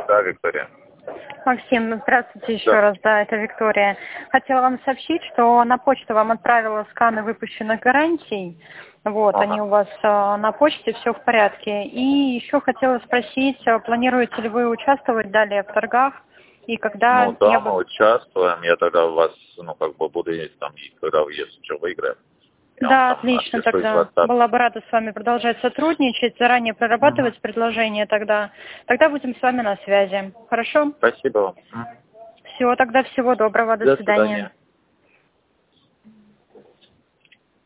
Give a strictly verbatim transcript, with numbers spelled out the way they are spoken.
Да, Виктория. Максим, здравствуйте еще Да. раз, да, это Виктория. Хотела вам сообщить, что на почту вам отправила сканы выпущенных гарантий. Вот, Ага. они у вас э, на почте, все в порядке. И еще хотела спросить, э, планируете ли вы участвовать далее в торгах? И когда Ну да, я мы бы... участвуем. Я тогда у вас, ну, как бы буду есть там, и когда если что выиграем. Я вам Да, там отлично, отпишусь в тогда WhatsApp. была бы рада с вами продолжать сотрудничать, заранее Мгм. прорабатывать предложение тогда. Тогда будем с вами на связи. Хорошо? Спасибо вам. Мгм. Все, тогда всего доброго, до До свидания. свидания.